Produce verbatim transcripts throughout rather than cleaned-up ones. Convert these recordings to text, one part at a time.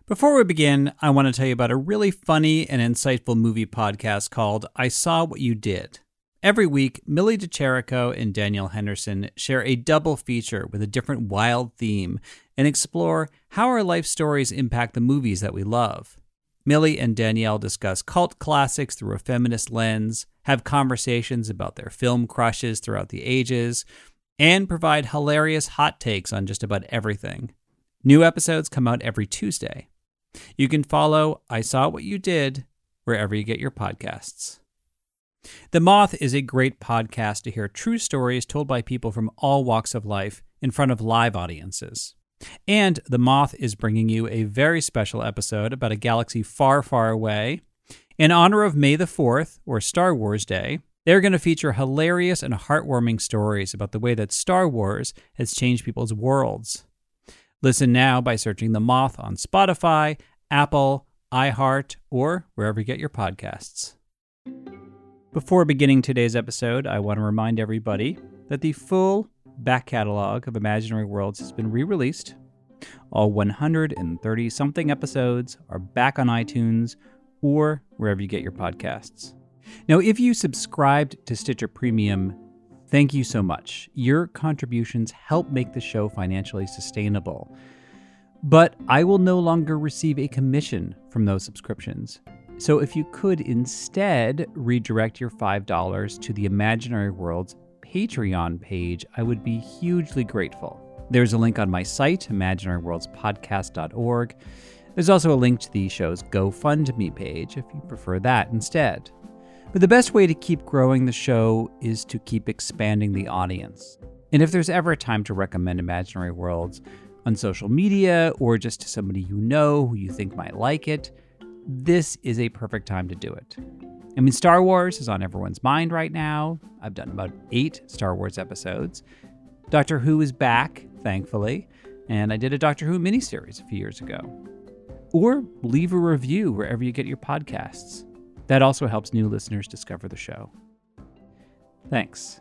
Before we begin, I want to tell you about a really funny and insightful movie podcast called I Saw What You Did. Every week, Millie DeCherico and Danielle Henderson share a double feature with a different wild theme and explore how our life stories impact the movies that we love. Millie and Danielle discuss cult classics through a feminist lens, have conversations about their film crushes throughout the ages, and provide hilarious hot takes on just about everything. New episodes come out every Tuesday. You can follow I Saw What You Did wherever you get your podcasts. The Moth is a great podcast to hear true stories told by people from all walks of life in front of live audiences. And The Moth is bringing you a very special episode about a galaxy far, far away. In honor of May the fourth, or Star Wars Day, they're going to feature hilarious and heartwarming stories about the way that Star Wars has changed people's worlds. Listen now by searching The Moth on Spotify, Apple, iHeart, or wherever you get your podcasts. Before beginning today's episode, I want to remind everybody that the full back catalog of Imaginary Worlds has been re-released. All one hundred thirty-something episodes are back on iTunes or wherever you get your podcasts. Now, if you subscribed to Stitcher Premium, thank you so much. Your contributions help make the show financially sustainable. But I will no longer receive a commission from those subscriptions. So if you could instead redirect your five dollars to the Imaginary Worlds Patreon page, I would be hugely grateful. There's a link on my site, imaginary worlds podcast dot org. There's also a link to the show's GoFundMe page if you prefer that instead. But the best way to keep growing the show is to keep expanding the audience. And if there's ever a time to recommend Imaginary Worlds on social media or just to somebody you know who you think might like it, this is a perfect time to do it. I mean, Star Wars is on everyone's mind right now. I've done about eight Star Wars episodes. Doctor Who is back, thankfully, and I did a Doctor Who miniseries a few years ago. Or leave a review wherever you get your podcasts. That also helps new listeners discover the show. Thanks.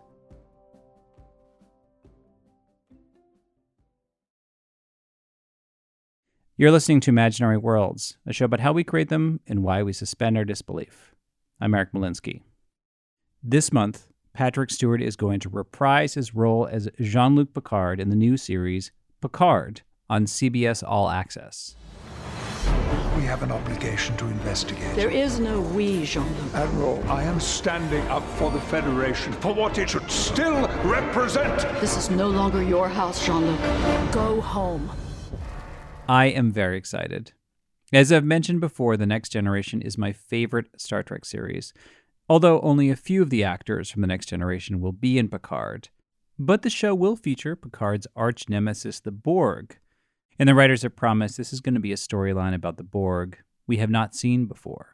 You're listening to Imaginary Worlds, a show about how we create them and why we suspend our disbelief. I'm Eric Molinsky. This month, Patrick Stewart is going to reprise his role as Jean-Luc Picard in the new series Picard on C B S All Access. We have an obligation to investigate. There is no we, Jean-Luc. Admiral, I am standing up for the Federation, for what it should still represent. This is no longer your house, Jean-Luc. Go home. I am very excited. As I've mentioned before, The Next Generation is my favorite Star Trek series, although only a few of the actors from The Next Generation will be in Picard. But the show will feature Picard's arch nemesis, the Borg. And the writers have promised this is going to be a storyline about the Borg we have not seen before.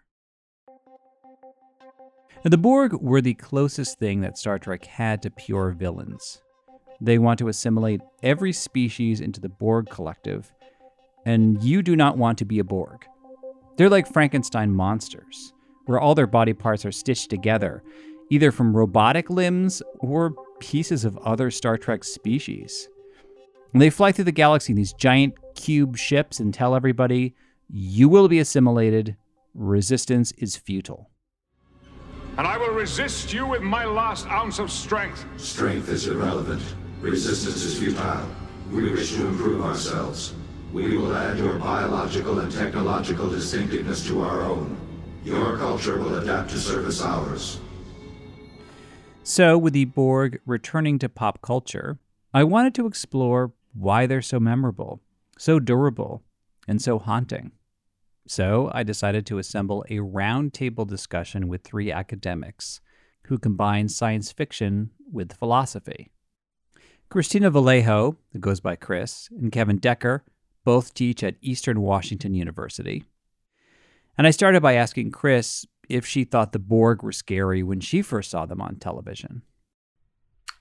Now, the Borg were the closest thing that Star Trek had to pure villains. They want to assimilate every species into the Borg collective, and you do not want to be a Borg. They're like Frankenstein monsters, where all their body parts are stitched together, either from robotic limbs or pieces of other Star Trek species. And they fly through the galaxy in these giant cube ships and tell everybody, you will be assimilated, resistance is futile. And I will resist you with my last ounce of strength. Strength is irrelevant. Resistance is futile. We wish to improve ourselves. We will add your biological and technological distinctiveness to our own. Your culture will adapt to service ours. So, with the Borg returning to pop culture, I wanted to explore why they're so memorable, so durable, and so haunting. So, I decided to assemble a roundtable discussion with three academics who combine science fiction with philosophy. Christina Vallejo, who goes by Chris, and Kevin Decker both teach at Eastern Washington University. And I started by asking Chris if she thought the Borg were scary when she first saw them on television.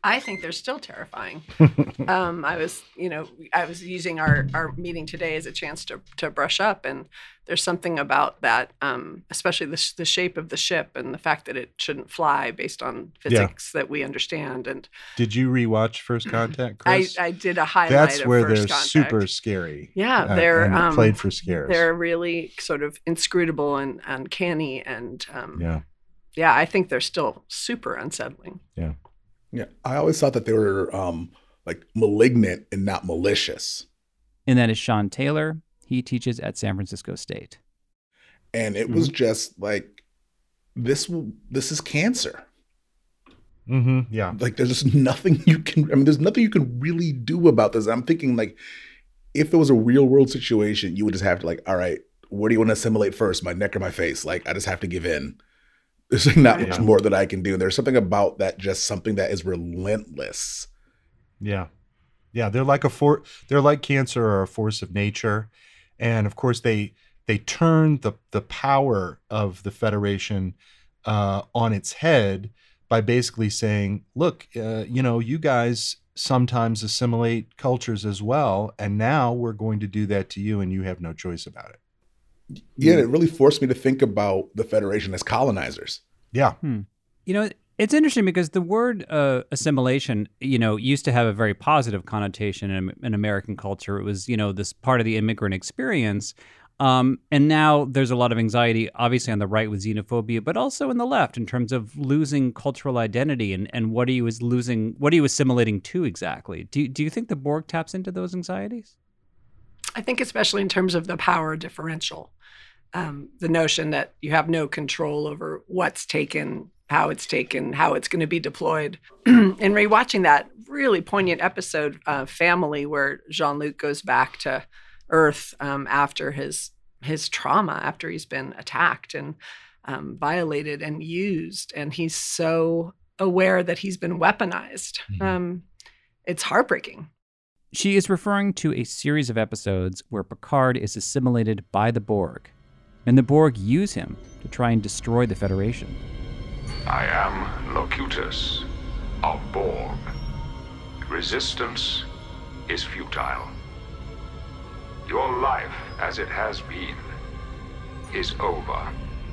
I think they're still terrifying. um, I was, you know, I was using our, our meeting today as a chance to to brush up, and there's something about that, um, especially the, sh- the shape of the ship and the fact that it shouldn't fly based on physics yeah. that we understand. And did you rewatch First Contact, Chris? I, I did a highlight. That's of where First they're Contact. super scary. Yeah, they're uh, um, played for scares. They're really sort of inscrutable and uncanny, and um, yeah, yeah, I think they're still super unsettling. Yeah. Yeah, I always thought that they were um, like malignant and not malicious. And that is Sean Taylor. He teaches at San Francisco State. And it mm-hmm. was just like, this this is cancer. Mm-hmm. Yeah. Like there's just nothing you can, I mean, there's nothing you can really do about this. I'm thinking like, if it was a real world situation, you would just have to like, all right, where do you want to assimilate first, my neck or my face? Like, I just have to give in. There's not much yeah. more that I can do. There's something about that, just something that is relentless. Yeah. Yeah. They're like a for, they're like cancer or a force of nature. And of course they, they turn the, the power of the Federation uh, on its head by basically saying, look, uh, you know, you guys sometimes assimilate cultures as well. And now we're going to do that to you and you have no choice about it. Yeah, it really forced me to think about the Federation as colonizers. Yeah. Hmm. You know, it's interesting because the word uh, assimilation, you know, used to have a very positive connotation in, in American culture. It was, you know, this part of the immigrant experience. Um, and now there's a lot of anxiety, obviously on the right with xenophobia, but also in the left in terms of losing cultural identity and, and what are you is losing, what are you assimilating to exactly? Do, do you think the Borg taps into those anxieties? I think especially in terms of the power differential, um, the notion that you have no control over what's taken, how it's taken, how it's going to be deployed. And rewatching that really poignant episode, uh, Family, where Jean-Luc goes back to Earth um, after his his trauma, after he's been attacked and um, violated and used, and he's so aware that he's been weaponized. Mm-hmm. Um, it's heartbreaking. She is referring to a series of episodes where Picard is assimilated by the Borg, and the Borg use him to try and destroy the Federation. I am Locutus of Borg. Resistance is futile. Your life, as it has been, is over.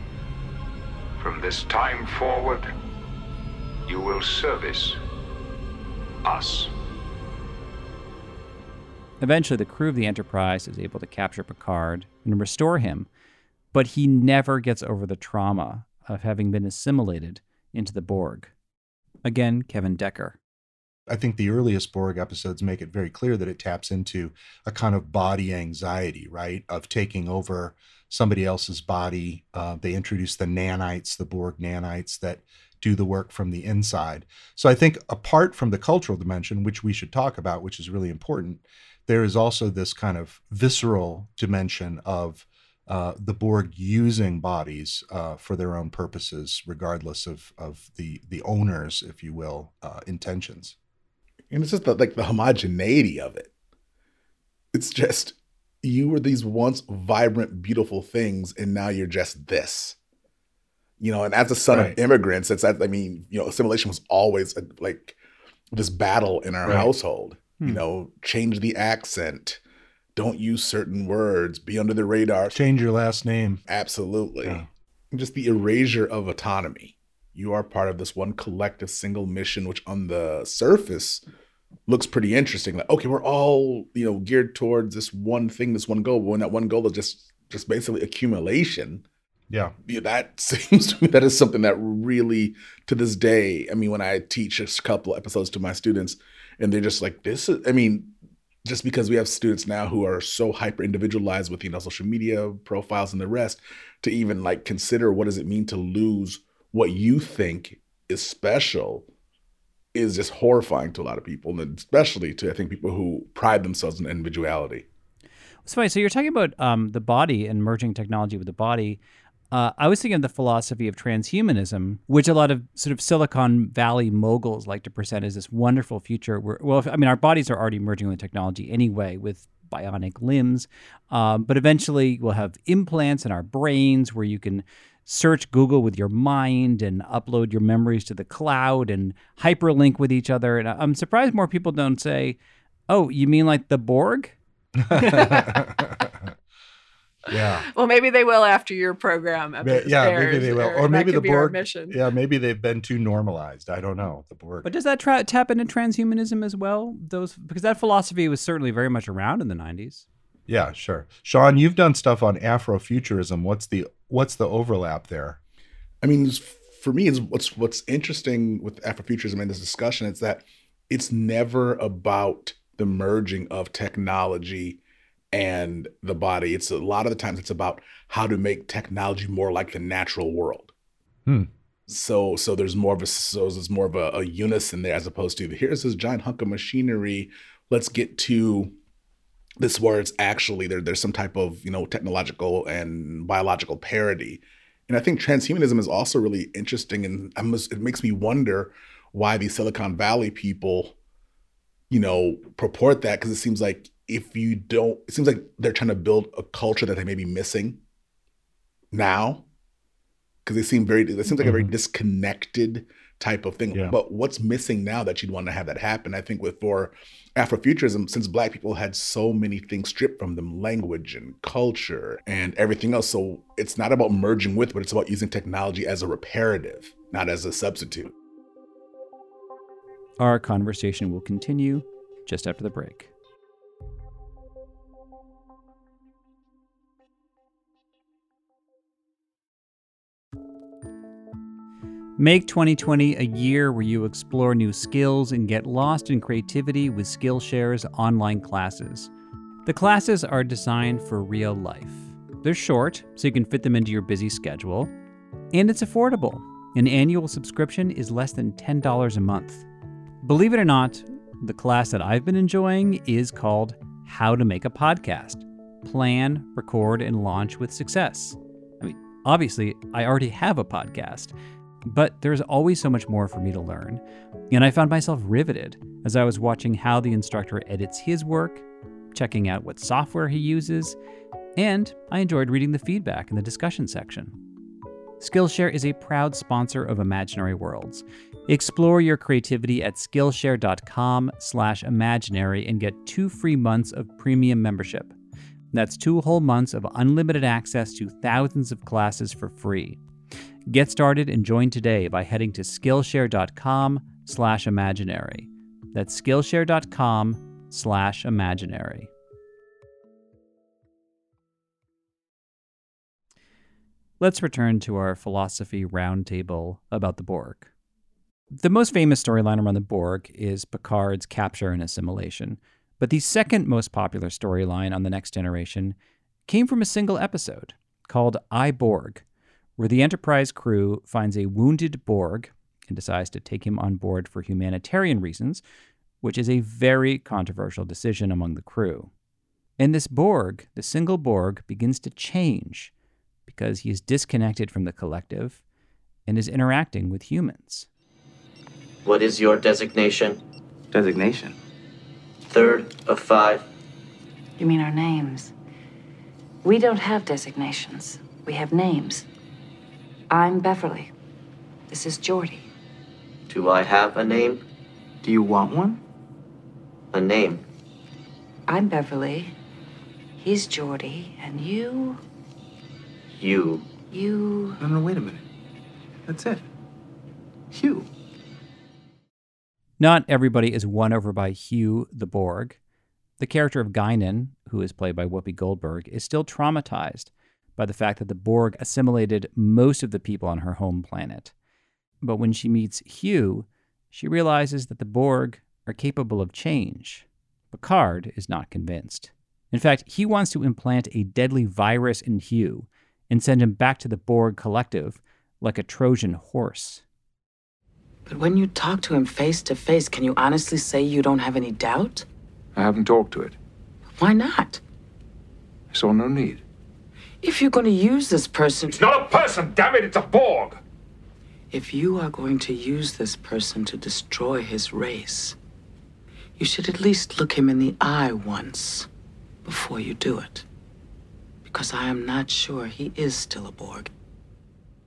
From this time forward, you will service us. Eventually, the crew of the Enterprise is able to capture Picard and restore him, but he never gets over the trauma of having been assimilated into the Borg. Again, Kevin Decker. I think the earliest Borg episodes make it very clear that it taps into a kind of body anxiety, right, of taking over somebody else's body. Uh, they introduce the nanites, the Borg nanites that do the work from the inside. So I think apart from the cultural dimension, which we should talk about, which is really important, there is also this kind of visceral dimension of uh, the Borg using bodies uh, for their own purposes, regardless of, of the, the owners, if you will, uh, intentions. And it's just the, like the homogeneity of it. It's just, you were these once vibrant, beautiful things, and now you're just this. You know, and as a son right. of immigrants, it's, I mean, you know, assimilation was always a, like this battle in our right. household. Hmm. You know, change the accent, don't use certain words, be under the radar. Change your last name. Absolutely. Yeah. Just the erasure of autonomy. You are part of this one collective single mission, which on the surface looks pretty interesting. Like, okay, we're all, you know, geared towards this one thing, this one goal. But when that one goal is just, just basically accumulation. Yeah. yeah. That seems to me, that is something that really, to this day, I mean, when I teach a couple episodes to my students and they're just like, this is, I mean, just because we have students now who are so hyper individualized with, you know, social media profiles and the rest, to even like consider what does it mean to lose what you think is special is just horrifying to a lot of people, and especially to, I think, people who pride themselves in individuality. It's funny. So you're talking about um, the body and merging technology with the body. Uh, I was thinking of the philosophy of transhumanism, which a lot of sort of Silicon Valley moguls like to present as this wonderful future where, well, if, I mean, our bodies are already merging with technology anyway with bionic limbs, um, but eventually we'll have implants in our brains where you can search Google with your mind and upload your memories to the cloud and hyperlink with each other. And I'm surprised more people don't say, oh, you mean like the Borg? Yeah. Well, maybe they will after your program. Ma- yeah, maybe they will. Or, or maybe that the could be our Borg. mission. Yeah, maybe they've been too normalized. I don't know. The Borg. But does that tra- tap into transhumanism as well? Those because that philosophy was certainly very much around in the nineties. Yeah, sure. Sean, you've done stuff on Afrofuturism. What's the what's the overlap there? I mean, for me, it's what's what's interesting with Afrofuturism in this discussion is that it's never about the merging of technology and the body. It's a lot of the times it's about how to make technology more like the natural world. Hmm. So, so there's more of a so there's more of a, a unison there as opposed to here's this giant hunk of machinery. Let's get to this where it's actually there. There's some type of you know technological and biological parity, and I think transhumanism is also really interesting. And I must, it makes me wonder why these Silicon Valley people, you know, purport that because it seems like. If you don't, it seems like they're trying to build a culture that they may be missing now because they seem very, it seems like mm-hmm. a very disconnected type of thing. Yeah. But what's missing now that you'd want to have that happen? I think with for Afrofuturism, since Black people had so many things stripped from them, language and culture and everything else. So it's not about merging with, but it's about using technology as a reparative, not as a substitute. Our conversation will continue just after the break. Make twenty twenty a year where you explore new skills and get lost in creativity with Skillshare's online classes. The classes are designed for real life. They're short, so you can fit them into your busy schedule, and it's affordable. An annual subscription is less than ten dollars a month. Believe it or not, the class that I've been enjoying is called How to Make a Podcast. Plan, record, and launch with success. I mean, obviously, I already have a podcast, but there's always so much more for me to learn. And I found myself riveted as I was watching how the instructor edits his work, checking out what software he uses, and I enjoyed reading the feedback in the discussion section. Skillshare is a proud sponsor of Imaginary Worlds. Explore your creativity at Skillshare.com slash imaginary and get two free months of premium membership. That's two whole months of unlimited access to thousands of classes for free. Get started and join today by heading to Skillshare.com slash imaginary. That's Skillshare.com slash imaginary. Let's return to our philosophy roundtable about the Borg. The most famous storyline around the Borg is Picard's capture and assimilation, but the second most popular storyline on The Next Generation came from a single episode called I, Borg, where the Enterprise crew finds a wounded Borg and decides to take him on board for humanitarian reasons, which is a very controversial decision among the crew. And this Borg, the single Borg, begins to change because he is disconnected from the collective and is interacting with humans. What is your designation? Designation? Third of five. You mean our names? We don't have designations. We have names. I'm Beverly. This is Geordi. Do I have a name? Do you want one? A name. I'm Beverly. He's Geordi. And you? You. You... No, no, wait a minute. That's it. Hugh. Not everybody is won over by Hugh the Borg. The character of Guinan, who is played by Whoopi Goldberg, is still traumatized by the fact that the Borg assimilated most of the people on her home planet. But when she meets Hugh, she realizes that the Borg are capable of change. Picard is not convinced. In fact, he wants to implant a deadly virus in Hugh and send him back to the Borg collective like a Trojan horse. But when you talk to him face to face, can you honestly say you don't have any doubt? I haven't talked to it. Why not? I saw no need. If you're going to use this person... It's not a person, damn it, it's a Borg! If you are going to use this person to destroy his race, you should at least look him in the eye once before you do it. Because I am not sure he is still a Borg.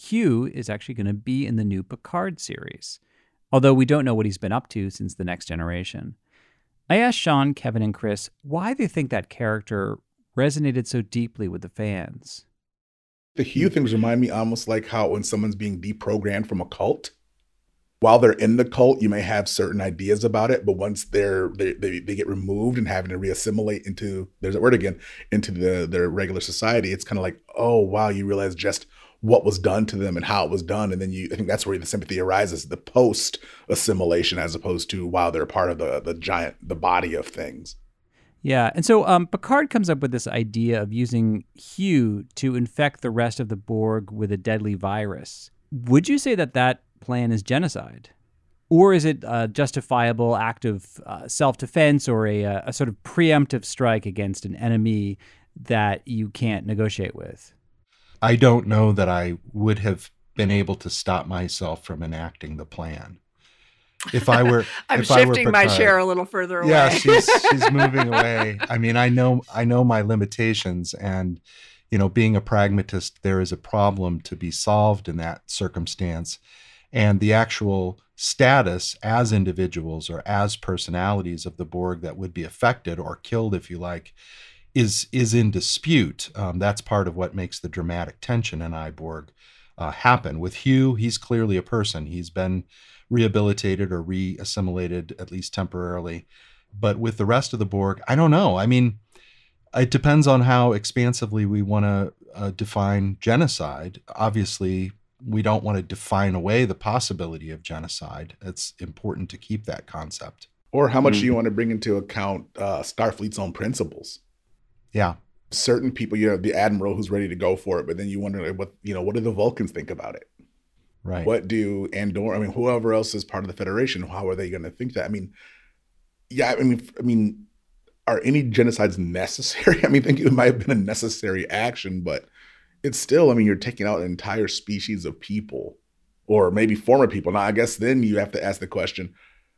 Hugh is actually going to be in the new Picard series, although we don't know what he's been up to since The Next Generation. I asked Sean, Kevin, and Chris why they think that character resonated so deeply with the fans. The Hugh things remind me almost like how when someone's being deprogrammed from a cult, while they're in the cult, you may have certain ideas about it, but once they're they they, they get removed and having to reassimilate into, there's that word again, into the their regular society, it's kind of like, oh wow, you realize just what was done to them and how it was done, and then you I think that's where the sympathy arises, the post assimilation as opposed to while they're part of the the giant the body of things. Yeah, and so um, Picard comes up with this idea of using Hugh to infect the rest of the Borg with a deadly virus. Would you say that that plan is genocide? Or is it a justifiable act of uh, self-defense or a, a sort of preemptive strike against an enemy that you can't negotiate with? I don't know that I would have been able to stop myself from enacting the plan. If I were, I'm if I were shifting my Picard, chair a little further away. Yeah, she's she's moving away. I mean, I know I know my limitations, and you know, being a pragmatist, there is a problem to be solved in that circumstance, and the actual status as individuals or as personalities of the Borg that would be affected or killed, if you like, is is in dispute. Um, that's part of what makes the dramatic tension in I, Borg uh, happen. With Hugh, he's clearly a person. He's been rehabilitated or re-assimilated, at least temporarily. But with the rest of the Borg, I don't know. I mean, it depends on how expansively we want to uh, define genocide. Obviously, we don't want to define away the possibility of genocide. It's important to keep that concept. Or how much Mm. do you want to bring into account uh, Starfleet's own principles? Yeah. Certain people, you know, the admiral who's ready to go for it, but then you wonder what, you know, what do the Vulcans think about it? Right. What do Andor, I mean, whoever else is part of the Federation, how are they going to think that? I mean, yeah, I mean, I mean, are any genocides necessary? I mean, I think it might have been a necessary action, but it's still, I mean, you're taking out an entire species of people, or maybe former people. Now, I guess then you have to ask the question,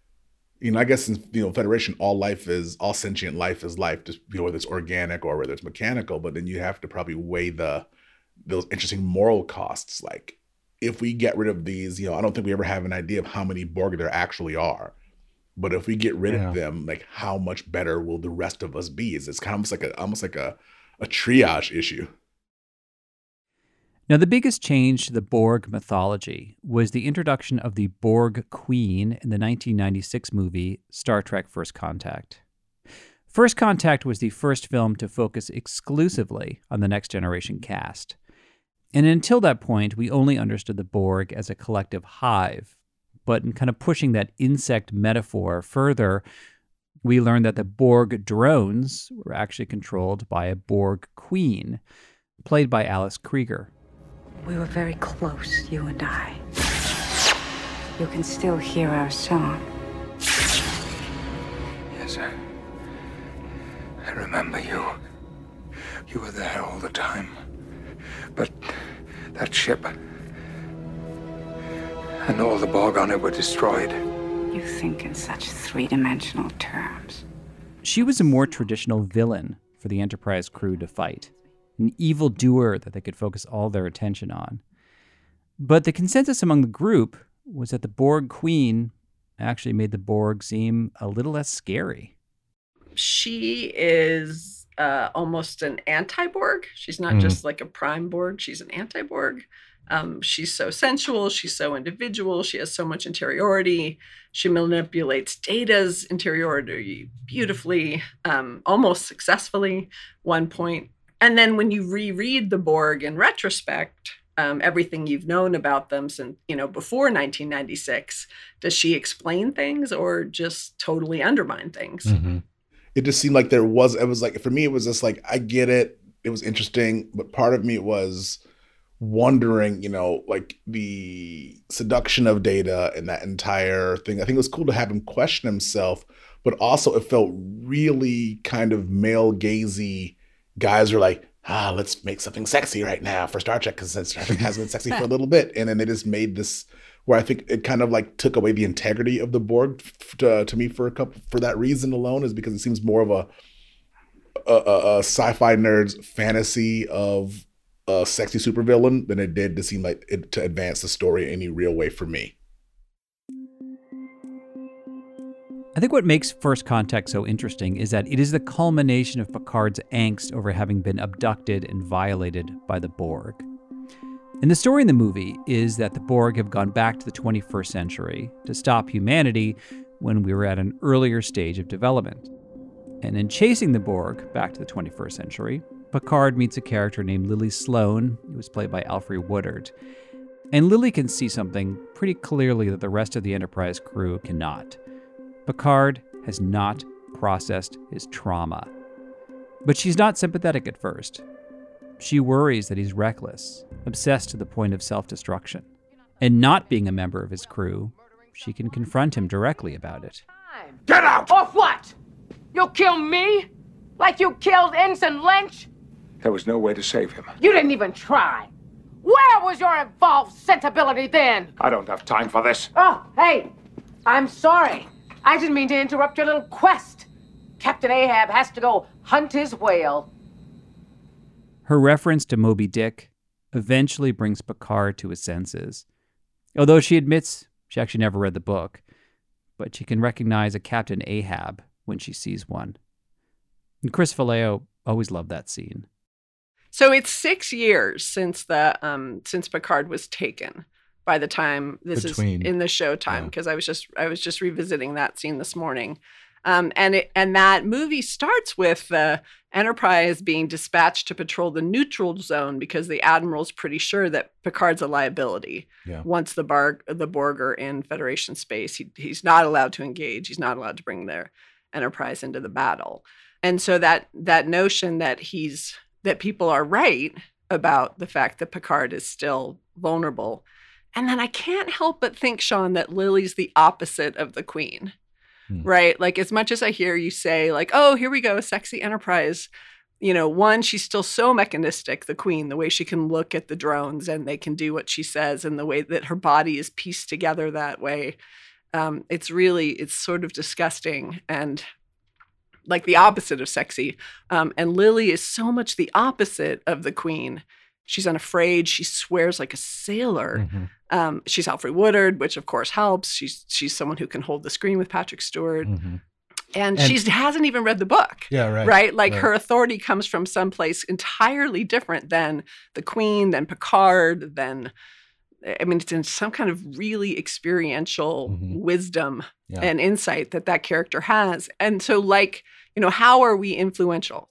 you know, I guess in, you know, Federation, all life is, all sentient life is life, just, you know, whether it's organic or whether it's mechanical, but then you have to probably weigh the, those interesting moral costs. Like, if we get rid of these, you know, I don't think we ever have an idea of how many Borg there actually are. But if we get rid Yeah. of them, like, how much better will the rest of us be? It's kind of almost like a almost like a, a triage issue. Now, the biggest change to the Borg mythology was the introduction of the Borg Queen in the nineteen ninety-six movie Star Trek First Contact. First Contact was the first film to focus exclusively on the Next Generation cast. And until that point, we only understood the Borg as a collective hive. But in kind of pushing that insect metaphor further, we learned that the Borg drones were actually controlled by a Borg Queen, played by Alice Krieger. We were very close, you and I. You can still hear our song. Yes, I... I remember you. You were there all the time. But that ship and all the Borg on it were destroyed. You think in such three-dimensional terms. She was a more traditional villain for the Enterprise crew to fight, an evildoer that they could focus all their attention on. But the consensus among the group was that the Borg Queen actually made the Borg seem a little less scary. She is uh, almost an anti-Borg. She's not Mhm. just like a prime Borg. She's an anti-Borg. Um, she's so sensual. She's so individual. She has so much interiority. She manipulates Data's interiority beautifully, um, almost successfully, one point. And then when you reread the Borg in retrospect, um, everything you've known about them since, you know, before nineteen ninety-six, does she explain things or just totally undermine things? Mm-hmm. It just seemed like there was, it was like, for me, it was just like, I get it. It was interesting. But part of me was wondering, you know, like the seduction of Data and that entire thing. I think it was cool to have him question himself, but also it felt really kind of male gazy. Guys are like, ah, let's make something sexy right now for Star Trek because Star Trek has been sexy for a little bit. And then they just made this where I think it kind of like took away the integrity of the Borg to, to me for a couple, for that reason alone, is because it seems more of a, a, a sci-fi nerd's fantasy of a sexy supervillain than it did to seem like it to advance the story in any real way for me. I think what makes First Contact so interesting is that it is the culmination of Picard's angst over having been abducted and violated by the Borg. And the story in the movie is that the Borg have gone back to the twenty-first century to stop humanity when we were at an earlier stage of development. And in chasing the Borg back to the twenty-first century, Picard meets a character named Lily Sloan, who was played by Alfre Woodard. And Lily can see something pretty clearly that the rest of the Enterprise crew cannot. Picard has not processed his trauma. But she's not sympathetic at first. She worries that he's reckless, obsessed to the point of self-destruction. And not being a member of his crew, she can confront him directly about it. Get out! Or what? You'll kill me? Like you killed Ensign Lynch? There was no way to save him. You didn't even try. Where was your involved sensibility then? I don't have time for this. Oh, hey, I'm sorry. I didn't mean to interrupt your little quest. Captain Ahab has to go hunt his whale. Her reference to Moby Dick eventually brings Picard to his senses. Although she admits she actually never read the book, but she can recognize a Captain Ahab when she sees one. And Chris Vallejo always loved that scene. So it's six years since the um, since Picard was taken. By the time this Between, is in the Showtime, because yeah. I was just I was just revisiting that scene this morning, um, and it and that movie starts with the Enterprise being dispatched to patrol the neutral zone because the Admiral's pretty sure that Picard's a liability. Yeah. Once the Borg the Borg are in Federation space, he he's not allowed to engage. He's not allowed to bring their Enterprise into the battle, and so that that notion that he's that people are right about the fact that Picard is still vulnerable. And then I can't help but think, Sean, that Lily's the opposite of the Queen, hmm. right? Like, as much as I hear you say, like, oh, here we go, sexy Enterprise. You know, one, she's still so mechanistic, the Queen, the way she can look at the drones and they can do what she says and the way that her body is pieced together that way. Um, it's really, it's sort of disgusting and like the opposite of sexy. Um, and Lily is so much the opposite of the Queen. She's unafraid. She swears like a sailor. Mm-hmm. Um, she's Alfre Woodard, which of course helps. She's she's someone who can hold the screen with Patrick Stewart. Mm-hmm. And, and she hasn't even read the book. Yeah, right. Right? Like right. her authority comes from someplace entirely different than the Queen, than Picard, than, I mean, it's in some kind of really experiential mm-hmm. wisdom yeah. and insight that that character has. And so like, you know, how are we influential?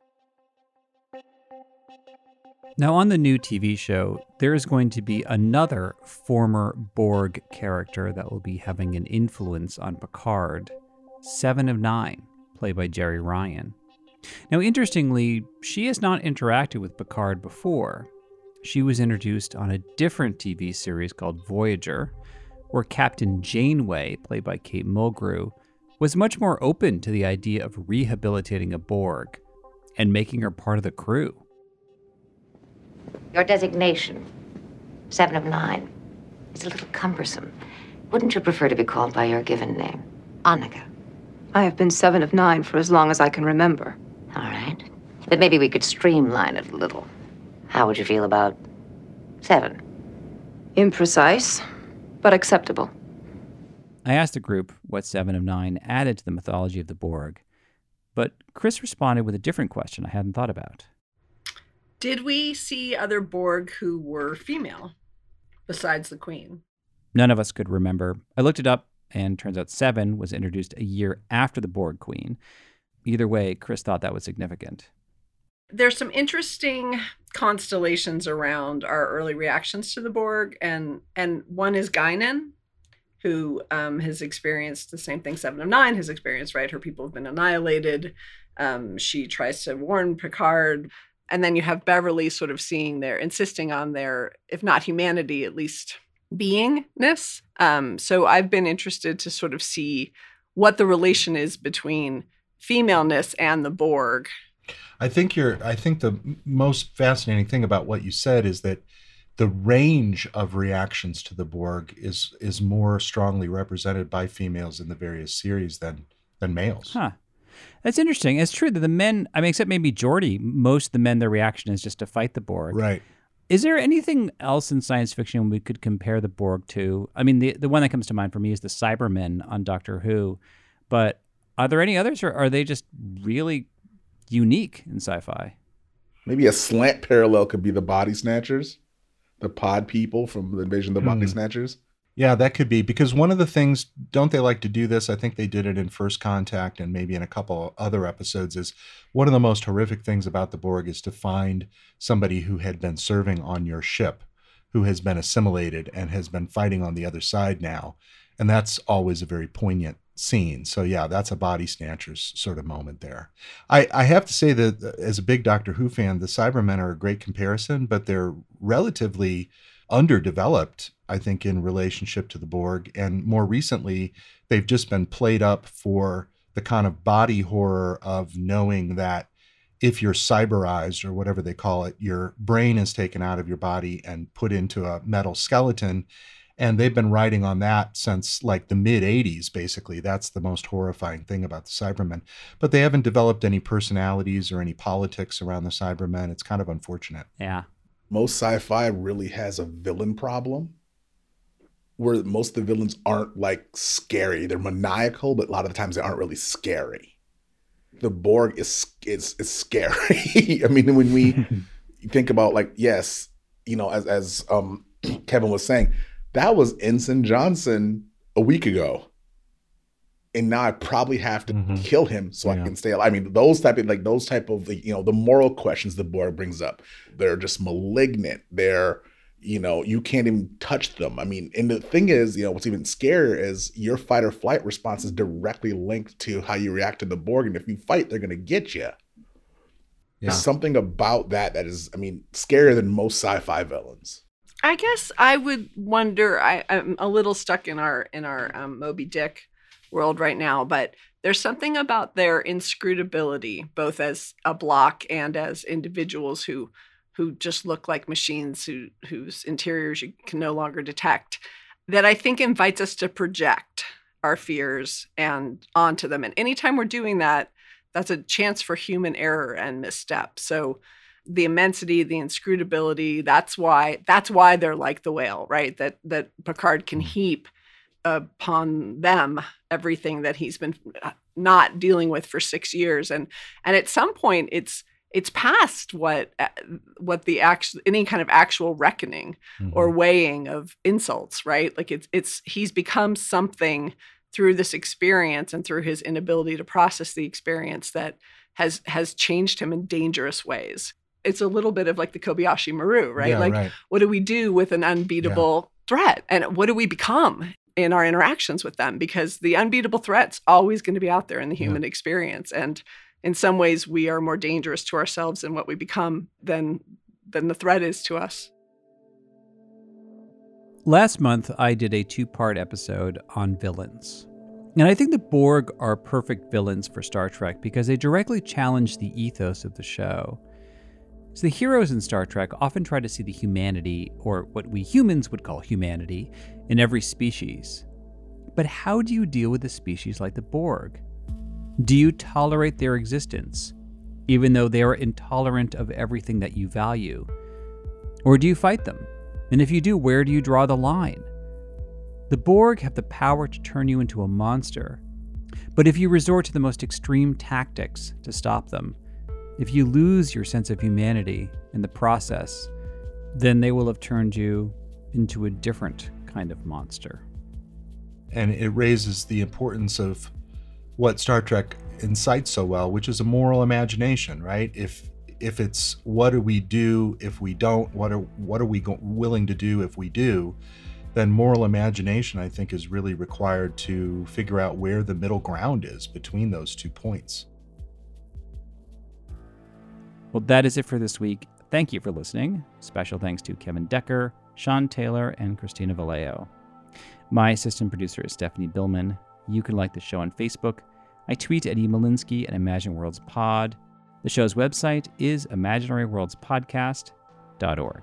Now, on the new T V show, there is going to be another former Borg character that will be having an influence on Picard, Seven of Nine, played by Jeri Ryan. Now, interestingly, she has not interacted with Picard before. She was introduced on a different T V series called Voyager, where Captain Janeway, played by Kate Mulgrew, was much more open to the idea of rehabilitating a Borg and making her part of the crew. Your designation, Seven of Nine, is a little cumbersome. Wouldn't you prefer to be called by your given name, Annika? I have been Seven of Nine for as long as I can remember. All right. But maybe we could streamline it a little. How would you feel about Seven? Imprecise, but acceptable. I asked the group what Seven of Nine added to the mythology of the Borg, but Chris responded with a different question I hadn't thought about. Did we see other Borg who were female besides the Queen? None of us could remember. I looked it up, and turns out Seven was introduced a year after the Borg Queen. Either way, Chris thought that was significant. There's some interesting constellations around our early reactions to the Borg, and and one is Guinan, who um, has experienced the same thing Seven of Nine has experienced, right? Her people have been annihilated. Um, she tries to warn Picard. And then you have Beverly sort of seeing their, insisting on their, if not humanity, at least beingness. Um, so I've been interested to sort of see what the relation is between femaleness and the Borg. I think you're, I think the most fascinating thing about what you said is that the range of reactions to the Borg is is more strongly represented by females in the various series than than males. Huh. That's interesting. It's true that the men, I mean, except maybe Geordi, most of the men, their reaction is just to fight the Borg. Right. Is there anything else in science fiction we could compare the Borg to? I mean, the the one that comes to mind for me is the Cybermen on Doctor Who, but are there any others, or are they just really unique in sci-fi? Maybe a slant parallel could be the Body Snatchers, the pod people from the Invasion of the Body Hmm. Snatchers. Yeah, that could be, because one of the things, don't they like to do this? I think they did it in First Contact and maybe in a couple other episodes, is one of the most horrific things about the Borg is to find somebody who had been serving on your ship, who has been assimilated and has been fighting on the other side now. And that's always a very poignant scene. So yeah, that's a Body Snatchers sort of moment there. I, I have to say that as a big Doctor Who fan, the Cybermen are a great comparison, but they're relatively underdeveloped, I think, in relationship to the Borg. And more recently, they've just been played up for the kind of body horror of knowing that if you're cyberized, or whatever they call it, your brain is taken out of your body and put into a metal skeleton. And they've been writing on that since like the mid eighties, basically. That's the most horrifying thing about the Cybermen. But they haven't developed any personalities or any politics around the Cybermen. It's kind of unfortunate. Yeah. Most sci-fi really has a villain problem, where most of the villains aren't like scary. They're maniacal, but a lot of the times they aren't really scary. The Borg is is, is scary. I mean, when we think about, like, yes, you know, as as um, Kevin was saying, that was Ensign Johnson a week ago. And now I probably have to mm-hmm. kill him so yeah. I can stay alive. I mean, those type of like those type of, you know, the moral questions the Borg brings up. They're just malignant. They're, you know, you can't even touch them. I mean, and the thing is, you know, what's even scarier is your fight or flight response is directly linked to how you react to the Borg. And if you fight, they're going to get you. Yeah. There's something about that that is, I mean, scarier than most sci-fi villains. I guess I would wonder. I, I'm a little stuck in our in our um, Moby Dick world right now, but there's something about their inscrutability, both as a block and as individuals who who just look like machines who whose interiors you can no longer detect, that I think invites us to project our fears and onto them. And anytime we're doing that, that's a chance for human error and misstep. So the immensity, the inscrutability, that's why that's why they're like the whale, right? That that Picard can heap upon them everything that he's been not dealing with for six years. And and at some point it's it's past what what the actual any kind of actual reckoning mm-hmm. or weighing of insults, right? Like it's it's he's become something through this experience and through his inability to process the experience that has has changed him in dangerous ways. It's a little bit of like the Kobayashi Maru, right? Yeah, like right. What do we do with an unbeatable yeah. threat? And what do we become in our interactions with them? Because the unbeatable threat's always going to be out there in the human yeah. experience. And in some ways, we are more dangerous to ourselves in what we become than than the threat is to us. Last month, I did a two-part episode on villains. And I think the Borg are perfect villains for Star Trek because they directly challenge the ethos of the show. So the heroes in Star Trek often try to see the humanity, or what we humans would call humanity, in every species. But how do you deal with a species like the Borg? Do you tolerate their existence, even though they are intolerant of everything that you value? Or do you fight them? And if you do, where do you draw the line? The Borg have the power to turn you into a monster. But if you resort to the most extreme tactics to stop them, if you lose your sense of humanity in the process, then they will have turned you into a different kind of monster. And it raises the importance of what Star Trek incites so well, which is a moral imagination, right? If if it's what do we do if we don't, what are what are we go- willing to do if we do, then moral imagination, I think, is really required to figure out where the middle ground is between those two points. Well, that is it for this week. Thank you for listening. Special thanks to Kevin Decker, Sean Taylor, and Christina Vallejo. My assistant producer is Stephanie Billman. You can like the show on Facebook. I tweet at E. Malinsky at Imagine Worlds Pod. The show's website is imaginary worlds podcast dot org.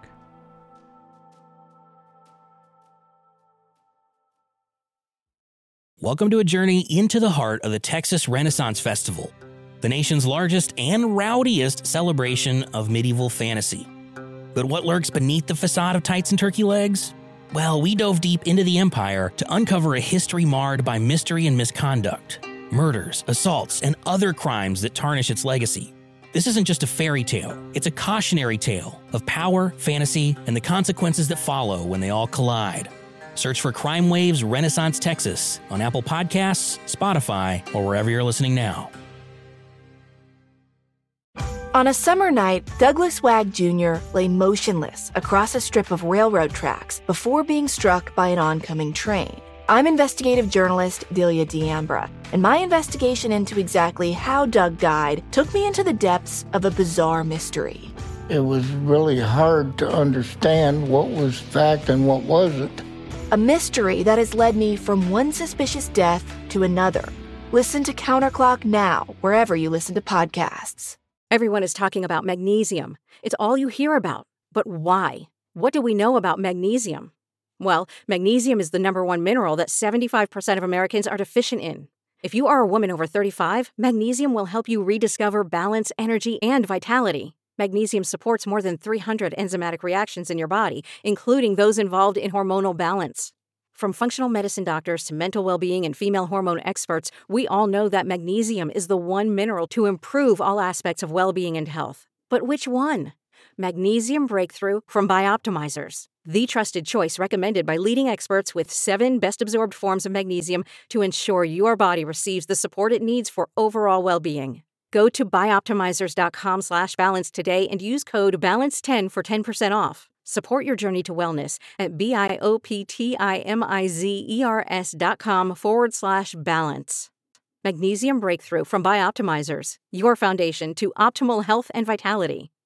Welcome to a journey into the heart of the Texas Renaissance Festival, the nation's largest and rowdiest celebration of medieval fantasy. But what lurks beneath the facade of tights and turkey legs? Well, we dove deep into the empire to uncover a history marred by mystery and misconduct, murders, assaults, and other crimes that tarnish its legacy. This isn't just a fairy tale, it's a cautionary tale of power, fantasy, and the consequences that follow when they all collide. Search for Crime Waves Renaissance Texas on Apple Podcasts, Spotify, or wherever you're listening now. On a summer night, Douglas Wag Junior lay motionless across a strip of railroad tracks before being struck by an oncoming train. I'm investigative journalist Delia D'Ambra, and my investigation into exactly how Doug died took me into the depths of a bizarre mystery. It was really hard to understand what was fact and what wasn't. A mystery that has led me from one suspicious death to another. Listen to Counterclock now, wherever you listen to podcasts. Everyone is talking about magnesium. It's all you hear about. But why? What do we know about magnesium? Well, magnesium is the number one mineral that seventy-five percent of Americans are deficient in. If you are a woman over thirty-five, magnesium will help you rediscover balance, energy, and vitality. Magnesium supports more than three hundred enzymatic reactions in your body, including those involved in hormonal balance. From functional medicine doctors to mental well-being and female hormone experts, we all know that magnesium is the one mineral to improve all aspects of well-being and health. But which one? Magnesium Breakthrough from Bioptimizers, the trusted choice recommended by leading experts with seven best-absorbed forms of magnesium to ensure your body receives the support it needs for overall well-being. Go to bioptimizers.com slash balance today and use code balance ten for ten percent off. Support your journey to wellness at B-I-O-P-T-I-M-I-Z-E-R-S dot com forward slash balance. Magnesium Breakthrough from Bioptimizers, your foundation to optimal health and vitality.